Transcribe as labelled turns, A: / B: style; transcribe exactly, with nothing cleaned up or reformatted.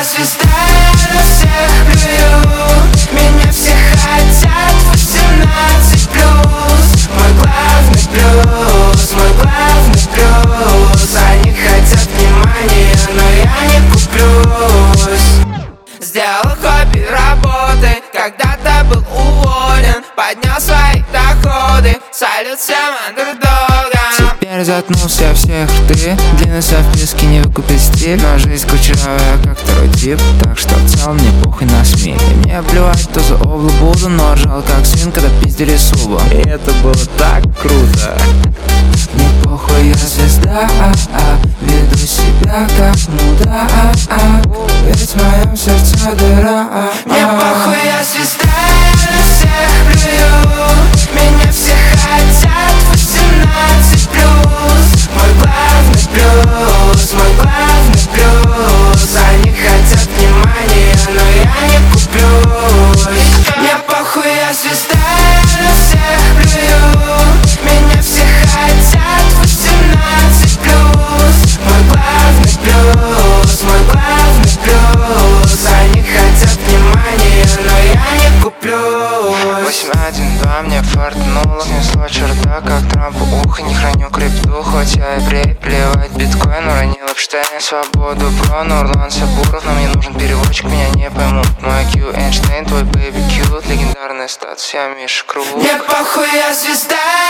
A: я звезда, я на всех плюю. Меня все хотят, восемнадцать плюс. Мой главный плюс, мой главный плюс. Они хотят внимания, но я не куплюсь. Сделал хобби работой, когда-то был уволен. Поднял свои доходы, салют всем андердогам.
B: Теперь заткнулся всех рты. Длинный совписки не выкупить стиль. Но жизнь кучерявая, как второй тип. Так что в целом мне похуй на СМИ. И мне плевать, кто за облу буду. Но ржал как свин, когда пиздили субу.
C: И это было так круто.
B: Мне похуй, я звезда, а -а. Веду себя как мудак, а -а. Ведь в моем сердце дыра, а -а.
A: Мне похуй, я звезда, я на всех плюю. Меня все хотят, восемнадцать плюс. Мой главный плюс, мой главный плюс. Они хотят внимания, но я не куплюсь. Мне похуй, я звезда, я на всех плюю. Меня все хотят, восемнадцать плюс. Мой главный плюс, мой главный плюс. Они хотят внимания, но я не куплюсь.
B: восемь один два мне фартнуло. Снесло черта, как Трампу ухо. Не храню крипту, хоть я еврей. Плевать биткоин, уронил Эпштейн. Свободу про Нурлан Сабуров. Но мне нужен переводчик, меня не поймут. Мой Q Эйнштейн, твой бэйби кьют. Легендарный статус, я Миша Круг.
A: Мне похуй, я звезда,